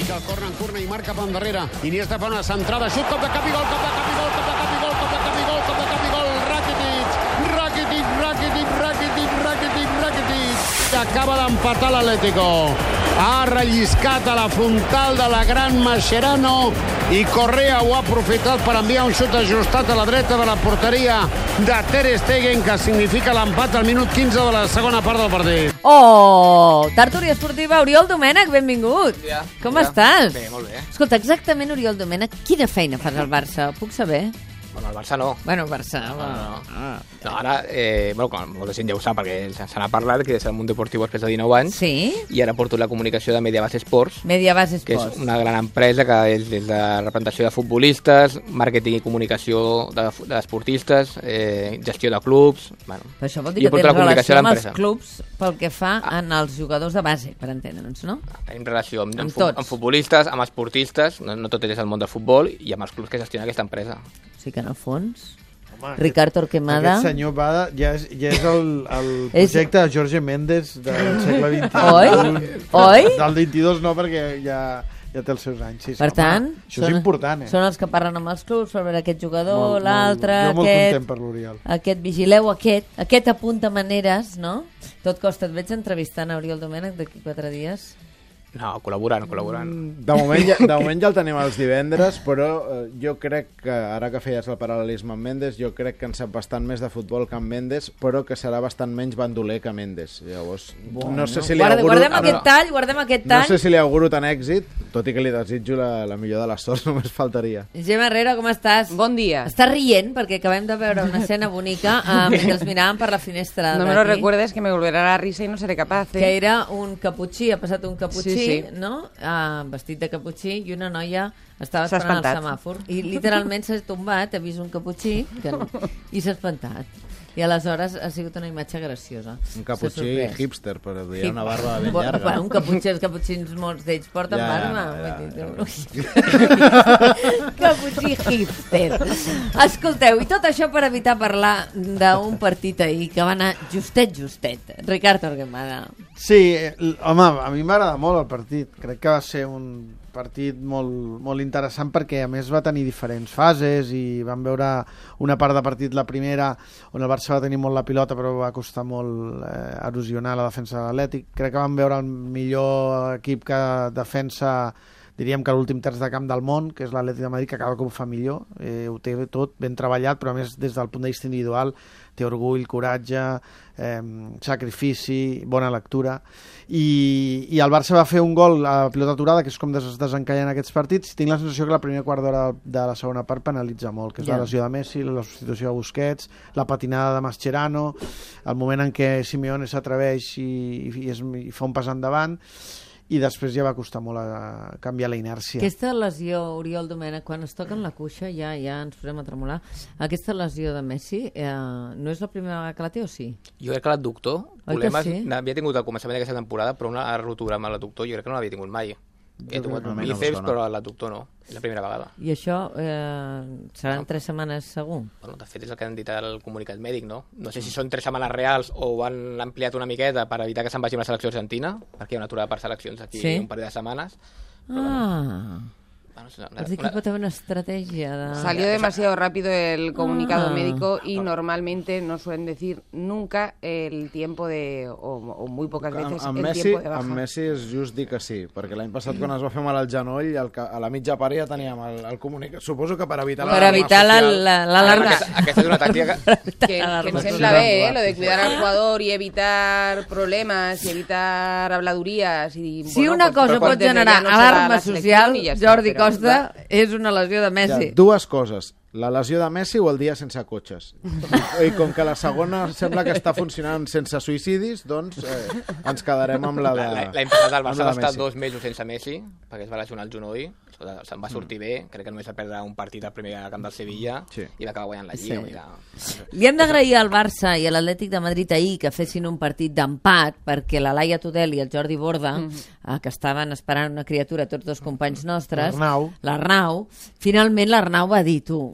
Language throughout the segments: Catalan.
el corna en curna i marca per endarrere. Iniesta fa una centrada, xut, cop de cap i gol, cop de cap i gol, cop de cap i gol, cop de cap i gol, cop de cap i gol. Rakitic. Acaba d'empatar l'Atlético. Ha relliscat a la frontal de la gran Mascherano i Correa ho ha aprofitat per enviar un xut ajustat a la dreta de la porteria de Ter Stegen, que significa l'empat al minut 15 de la segona part del partit. Oh, tertúlia esportiva, Oriol Domènech, benvingut. Ja, Com estàs? Bé, molt bé. Escolta, exactament, Oriol Domènech, quina feina fas al Barça? Puc saber? Bueno, el Barça no. Bueno, Barça... No, ara, com molta gent ja ho sap, perquè se n'ha parlat, que des del Mundo Deportivo després de 19 anys, Sí? i ara porto la comunicació de Mediabase Sports, Mediabase que és Sports. una gran empresa que és des de representació de futbolistes, màrqueting i comunicació d'esportistes, gestió de clubs... Bueno, Però això vol dir jo que porto tens la comunicació relació a amb els l'empresa. clubs pel que fa en els jugadors de base, per entendre'ns, no? Tenim relació amb tots. futbolistes, amb esportistes, no tot és el món del futbol, i amb els clubs que gestiona aquesta empresa. O sigui que en el fons... Home, Ricard Torquemada... Aquest senyor Bada ja és el projecte de Jorge Méndez del segle XXI. Oi? Del 22 no, perquè ja té els seus anys. Sí, Per home, tant, això és important, són els que parlen amb els clubs sobre aquest jugador, Molt, l'altre, jo molt content per l'Oriol. aquest, vigileu aquest apunta maneres, no? Tot costa, et veig entrevistant a Oriol Domènech d'aquí 4 dies. No, col·laborant. De moment ja el tenim els divendres, però jo crec que, ara que feies el paral·lelisme amb Mendes, jo crec que en sap bastant més de futbol que en Mendes, però que serà bastant menys bandoler que Mendes. Llavors, no sé si li auguro... Guardem aquest tall. No sé si li auguro tant èxit, tot i que li desitjo la millor de les sorts, només faltaria. Gemma Herrera, com estàs? Bon dia. Estàs rient perquè acabem de veure una escena bonica mentre ens miràvem per la finestra No me lo recuerdes que me volverá la risa y no seré capaz. que era un caputxí, ha passat un caputxí, Sí. no? Vestit de caputxí, i una noia estava S'ha esperant el espantat. semàfor i literalment s'ha tombat, ha vist un caputxí i s'ha espantat. I aleshores ha sigut una imatge graciosa. Un S'ha caputxí sorprès. hipster, però hi ha una barba ben llarga. Bueno, un caputxí, els caputxins, molts d'ells porten barba. Caputxí hipster. Escolteu, i tot això per evitar parlar d'un partit ahir que va anar justet. Ricard Torquemada. Sí, home, a mi m'agrada molt el partit. Crec que va ser un partit molt interessant perquè a més va tenir diferents fases i vam veure una part de partit, la primera, on el Barça va tenir molt la pilota però va costar molt erosionar la defensa de l'Atlètic. Crec que vam veure el millor equip que defensa, diríem que l'últim terç de camp del món, que és l'Atlètic de Madrid, que cada cop ho fa millor, ho té tot ben treballat, però a més des del punt de vista individual té orgull, coratge, sacrifici, bona lectura, i el Barça va fer un gol a pilota aturada, que és com desencallen aquests partits. Tinc la sensació que la primera quart d'hora de la segona part penalitza molt, que és la lesió de Messi, la substitució de Busquets, la patinada de Mascherano, el moment en què Simeone s'atreveix i fa un pas endavant, i després ja va costar molt a canviar la inèrcia. Aquesta lesió, Oriol Domènech, quan es toquen la cuixa ja ens posem a tremolar. Aquesta lesió de Messi no és la primera vegada que la té o sí? Jo crec que l'adductor, Oi que sí? havia tingut al començament d'aquesta temporada, però una rotura amb l'adductor jo crec que no l'havia tingut mai. He tingut bíceps, però l'adductor no. És la primera vegada. I això seran 3 setmanes segur? Bueno, de fet, és el que han dit al comunicat mèdic, no? No sé si són 3 setmanes reals o ho han ampliat una miqueta per evitar que se'n vagi amb la selecció argentina, perquè hi ha una aturada per seleccions aquí un parell de setmanes. Vols dir que pot haver una estratègia de... Salió demasiado rápido el comunicado médico y normalmente no suelen decir nunca el tiempo de... o muy pocas veces Amb el Messi, tiempo de baja. amb Messi és just dir que sí, perquè l'any passat quan es va fer mal al genoll, a la mitja part ja teníem el comunicat. Suposo que per evitar l'alarma. Aquesta és una tàctica Que em sembla bé, lo de cuidar al jugador y evitar problemas y evitar habladurías. Y, Si bueno, una cosa pot desde generar ya no se va a alarma la selección social, y ya está, Jordi pero- Costa, és una lesió de Messi. Dues coses. La lesió de Messi o el dia sense cotxes. I com que la segona sembla que està funcionant sense suïcidis, doncs ens quedarem amb la de... L'any passat el amb Barça la va de estar Messi. 2 mesos sense Messi, perquè es va lesionar el genoll, se'n va sortir bé, crec que només va perdre un partit al primer camp del Sevilla i va acabar guanyant la Lliga. Li hem d'agrair al Barça i a l'Atlètic de Madrid ahir que fessin un partit d'empat perquè la Laia Tudel i el Jordi Borda, que estaven esperant una criatura, tots dos companys nostres, l'Arnau, finalment l'Arnau va dir, tu,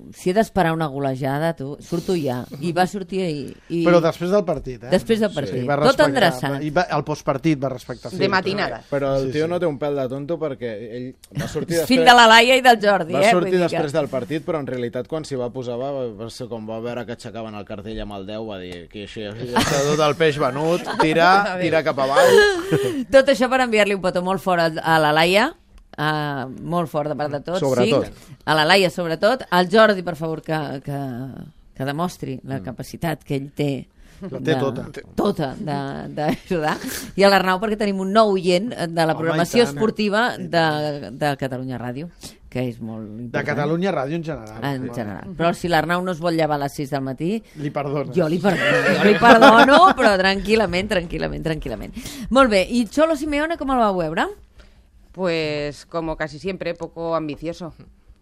si he d'esperar una golejada, surto ja. I va sortir ahir. Però després del partit, Després del partit. Sí, tot endreçat. I al postpartit va respectar. De matinada. Però el tio no té un pèl de tonto perquè ell va sortir després... Fill de la Laia i del Jordi, Va sortir després del partit, però en realitat quan s'hi va posar va ser com va veure que aixecaven el cartell amb el 10, va dir que això ja està tot el peix venut, tira cap avall. Tot això per enviar-li un petó molt fort a la Laia, molt fort de part de tots. Sobretot. Sí, a la Laia sobretot. Al Jordi, per favor, que demostri la capacitat que ell té. La té tota d'ajudar. I a l'Arnau perquè tenim un nou oient de la programació esportiva de Catalunya Ràdio, que és molt important. De Catalunya Ràdio en general. En general. Però si l'Arnau no es vol llevar a les 6 del matí... Li perdones. Jo li perdono, però tranquil·lament. Molt bé, i Cholo Simeone com el va veure? Pues como casi siempre, poco ambicioso.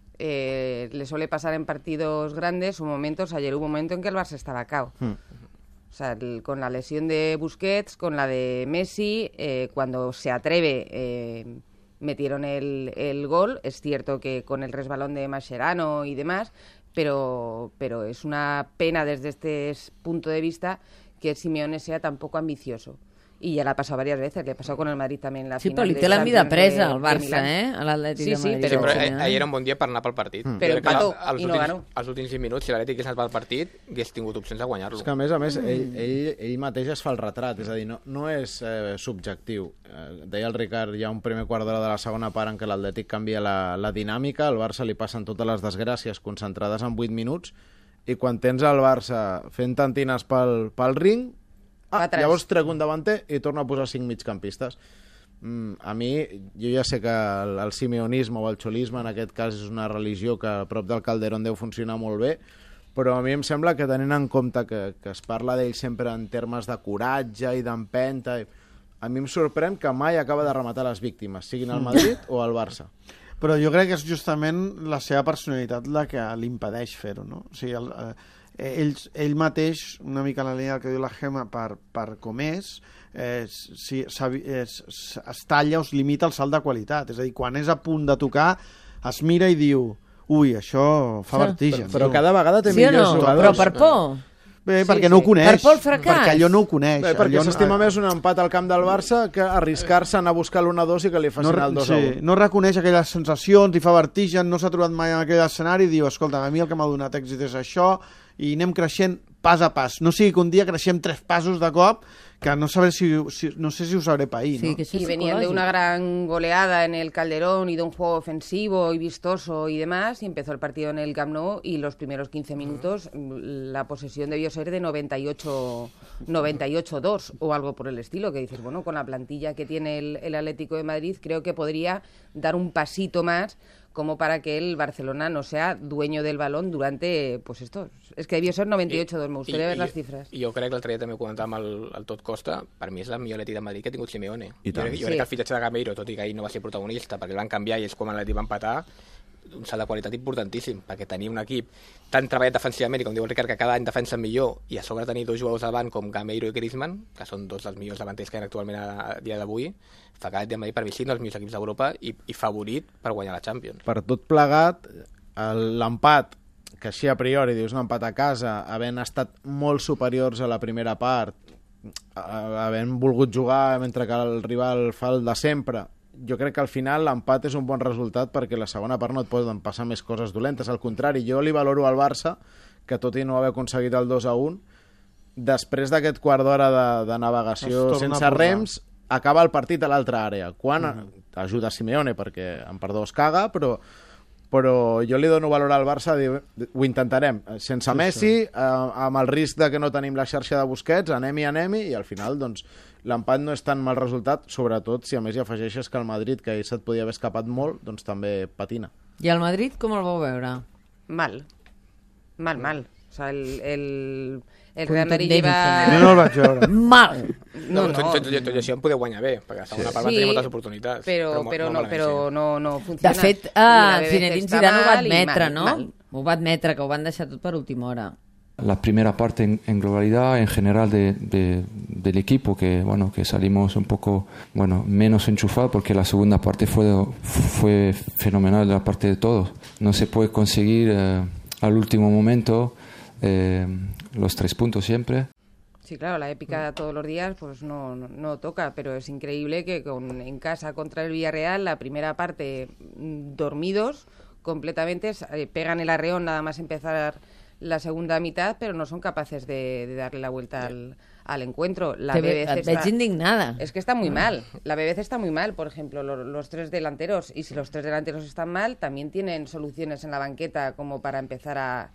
Le suele pasar en partidos grandes o momentos. Ayer hubo un momento en que el Barça estaba cao. O sea, con la lesión de Busquets, con la de Messi, cuando se atreve metieron el gol. Es cierto que con el resbalón de Mascherano y demás, pero es una pena desde este punto de vista que Simeone sea tan poco ambicioso. Y ya la ha pasado varias veces, le ha pasado con el Madrid también la final. Sí, però li té la vida presa al Barça, a l'Atlètic de Madrid. Sí, però ahir era un bon dia per anar pel partit. Però empató i no ganó. Els últims 5 minuts, si l'Atlètic hagués anat pel partit, hagués tingut opcions de guanyar-lo. És que, a més, ell mateix es fa el retrat, és a dir, no és subjectiu. Deia el Ricard, hi ha un primer quart d'hora de la segona part en què l'Atlètic canvia la dinàmica, al Barça li passen totes les desgràcies concentrades en 8 minuts, i quan tens el Barça fent tantines pel ring, llavors trec un davanter i torno a posar 5 migcampistes. A mi, jo ja sé que el simeonisme o el xolisme en aquest cas és una religió que a prop del Calderón deu funcionar molt bé, però a mi em sembla que tenint en compte que es parla d'ell sempre en termes de coratge i d'empenta, a mi em sorprèn que mai acaba de rematar les víctimes, siguin al Madrid o al Barça. Però jo crec que és justament la seva personalitat la que li impedeix fer-ho, no? O sigui, ell mateix, una mica la línia que diu la Gemma, per com es talla o es limita el salt de qualitat. És a dir, quan és a punt de tocar, es mira i diu ui, això fa vertigen. Però cada vegada té millors jugadors. Però per por. Bé, perquè no ho coneix. Per por al fracàs. Perquè allò no ho coneix. Bé, perquè s'estima més un empat al camp del Barça que arriscar-se a anar a buscar l'1-2 i que li facin el 2-1. No reconeix aquelles sensacions, li fa vertigen, no s'ha trobat mai en aquell escenari i diu, escolta, a mi el que m'ha donat èxit és això i anem creixent pas a pas. No sigui que un dia creixem 3 passos de cop, que no sé si ho sabré pair, sí, ¿no? Que y venían de una gran goleada en el Calderón y de un juego ofensivo y vistoso y demás, y empezó el partido en el Camp Nou y los primeros 15 minutos la posesión debió ser de 98-2 o algo por el estilo, que dices, bueno, con la plantilla que tiene el Atlético de Madrid creo que podría dar un pasito más como para que el Barcelona no sea dueño del balón durante, pues esto, es que debió ser 98-2, me gustaría ver les xifres. Jo crec que l'altre dia també ho comentàvem al Tot Costa, per mi és la millor Atlètic de Madrid que ha tingut Simeone. Jo crec que el fitxatge de Gameiro, tot i que ahir no va ser protagonista, perquè el van canviar i és com l'Atlètic va empatar, un salt de qualitat importantíssim, perquè tenir un equip tan treballat defensivament i com diu el Ricard que cada any defensa millor i a sobre tenir 2 jugadors davant com Gameiro i Griezmann, que són 2 dels millors davanters que hi ha actualment a dia d'avui, fa que l'Atlètic de Madrid per mi sí dels millors equips d'Europa i favorit per guanyar la Champions. Per tot plegat, l'empat, que així a priori dius un empat a casa, havent estat molt superiors a la primera part, havent volgut jugar mentre que el rival fa el de sempre, jo crec que al final l'empat és un bon resultat perquè la segona part no et poden passar més coses dolentes. Al contrari, jo li valoro al Barça que tot i no haver aconseguit el 2-1, després d'aquest quart d'hora de navegació sense rems, acaba el partit a l'altra àrea. Quan ajuda Simeone perquè, en perdó, es caga, però jo li dono valor al Barça, ho intentarem, sense Messi, amb el risc de que no tenim la xarxa de Busquets, anem-hi, i al final, doncs, l'empat no és tan mal resultat, sobretot si a més hi afegeixes que el Madrid, que ahir se't podia haver escapat molt, doncs també patina. I el Madrid com el vau veure? Mal. O sea, el Real Madrid lleva... Jo no el vaig veure. Mal! No. Tot i això em podeu guanyar bé, perquè a la segona part van tenir moltes oportunitats. Però no funciona. De fet, Zinedine Zidane ho va admetre, no? Ho va admetre, que ho van deixar tot per última hora. La primera parte en globalidad en general del equipo que salimos un poco menos enchufados porque la segunda parte fue fenomenal de la parte de todos. No se puede conseguir al último momento, los 3 puntos siempre. Sí, claro, la épica todos los días pues no toca, pero es increíble que en casa contra el Villarreal, la primera parte dormidos completamente, pegan el arreón nada más empezar la segunda mitad, pero no son capaces de darle la vuelta al encuentro. La BBC veig indignada. Es que está muy mal. La BBC está muy mal, por ejemplo, los 3 delanteros. Y si los 3 delanteros están mal, también tienen soluciones en la banqueta como para empezar a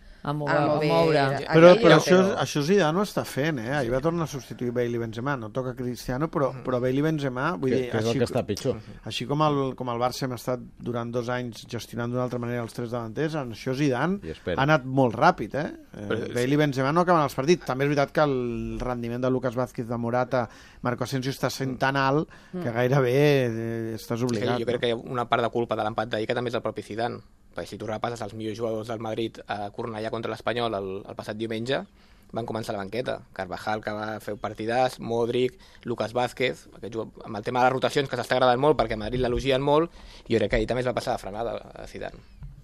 moure. Però això Zidane ho està fent, eh? Ahir va tornar a substituir Bale i Benzema. No toca Cristiano, però Bale i Benzema... Vull dir, que és el que està pitjor. Així com el Barça hem estat durant 2 anys gestionant d'una altra manera els 3 davanters, en això Zidane ha anat molt ràpid, eh? Bale i Benzema no acaben els partits. També és veritat que el rendiment de Lucas Vázquez, de Morata, Marco Asensio està sent tan alt que gairebé estàs obligat. Jo crec que hi ha una part de culpa de l'empat d'ahir que també és el propi Zidane, perquè si tu repasses els millors jugadors del Madrid a Cornellà contra l'Espanyol el passat diumenge, van començar a la banqueta. Carvajal, que va fer un partidàs, Modric, Lucas Vázquez, amb el tema de les rotacions, que s'està agradant molt perquè a Madrid l'elogien molt, i jo crec que ahir també es va passar de frenada a Zidane.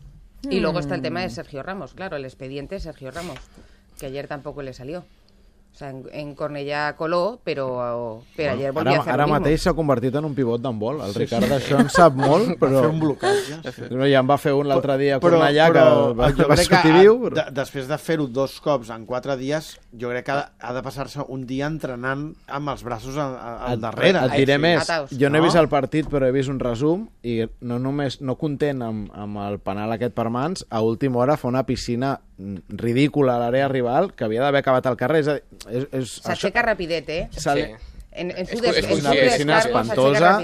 Y luego está el tema de Sergio Ramos, claro, el expediente Sergio Ramos, que ayer tampoco le salió. O sea, en Cornellà coló, però ayer volvió a hacer ara lo mismo. mateix s'ha convertit en un pivot d'handbol. El Ricard això en sap molt, però... Va fer un blocatge. No, ja en va fer un l'altre dia a Cornellà, que va sortir viu. Després de fer-ho 2 cops en 4 dies, jo crec que ha de passar-se un dia entrenant amb els braços al darrere. Et diré més, jo no he vist el partit, però he vist un resum, i no content amb el penal aquest per mans, a última hora fa una piscina ridícula a l'àrea rival, que havia d'haver acabat al carrer. S'aixeca rapidet, eh? Sí. En su és una piscina espantosa.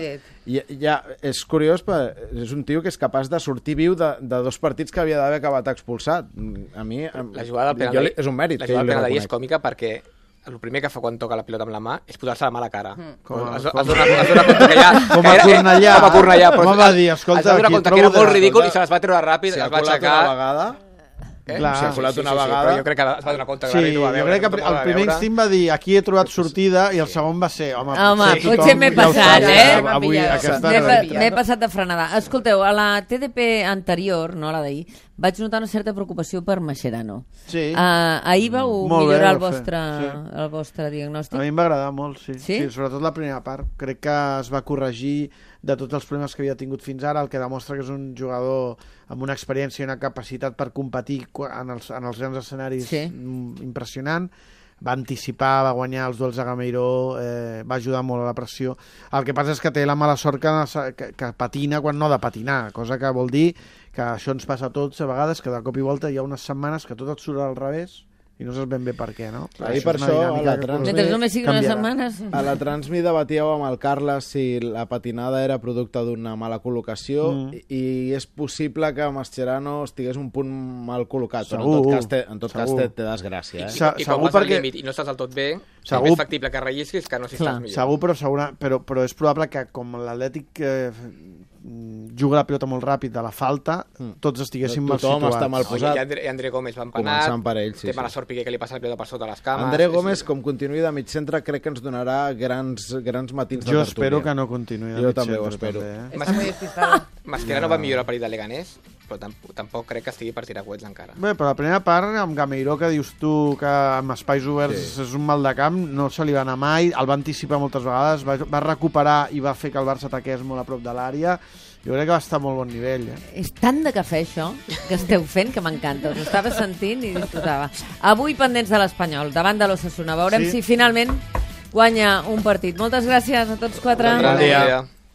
Ja, és curiós, és un tio que és capaç de sortir viu de 2 partits que havia d'haver acabat expulsat. A mi, la jugada del penal és un mèrit. La jugada del penal d'ahir és còmica perquè el primer que fa quan toca la pilota amb la mà és posar-se la mà a la cara. Es dona compte que ja... Com a Cornellà. Com va dir, escolta, es dona compte que era molt ridícul i se les va treure ràpid, es va aixecar... S'ha colat una vegada. Però jo crec que es va donar compte. Sí, jo crec que el primer instint va dir aquí he trobat sortida i el segon va ser home potser m'he passat, eh? M'he passat de frenada. Escolteu, a la TDP anterior, no a la d'ahir, vaig notar una certa preocupació per Mascherano. Sí. Ahir vau millorar el vostre diagnòstic? A mi em va agradar molt, sí. Sobretot la primera part. Crec que es va corregir de tots els problemes que havia tingut fins ara, el que demostra que és un jugador amb una experiència i una capacitat per competir en els grans escenaris impressionant. Va anticipar, va guanyar els duels a Gameiro, va ajudar molt a la pressió. El que passa és que té la mala sort que patina quan no ha de patinar, cosa que vol dir que això ens passa a tots a vegades, que de cop i volta hi ha unes setmanes que tot et surt al revés i no saps ben bé per què, no? Ahir per això a la Transmi... Mentre només sigui unes setmanes... A la Transmi debatíeu amb el Carles si la patinada era producte d'una mala col·locació i és possible que Mascherano estigués un punt mal col·locat, però en tot cas té desgràcia. I quan vas al límit i no estàs del tot bé, és més factible que rellisquis que no si estàs millor. Segur, però és probable que com l'Atlètic juga la pilota molt ràpid de la falta, tots estiguéssim mal situats. Tothom està mal posat. I André Gómez va empanat, té mala sort Piqué que li passa la pilota per sota les cames. André Gómez, com continuï de mig centre, crec que ens donarà grans matins de tertúlia. Jo espero que no continuï de mig centre. Jo també ho espero. Mascherano va millorar el partit de Leganés, però tampoc crec que estigui per tirar coets encara. Bé, però la primera part, amb Gameiro, que dius tu que amb espais oberts és un mal de camp, no se li va anar mai, el va anticipar moltes vegades, va recuperar i va fer que el Barça ataqués molt a prop de l'àrea. Jo crec que va estar a molt bon nivell. És tant de cafè, això, que esteu fent, que m'encanta. Us estava sentint i disfrutava. Avui pendents de l'Espanyol, davant de l'Osasuna. Veurem si finalment guanya un partit. Moltes gràcies a tots 4. Bon dia.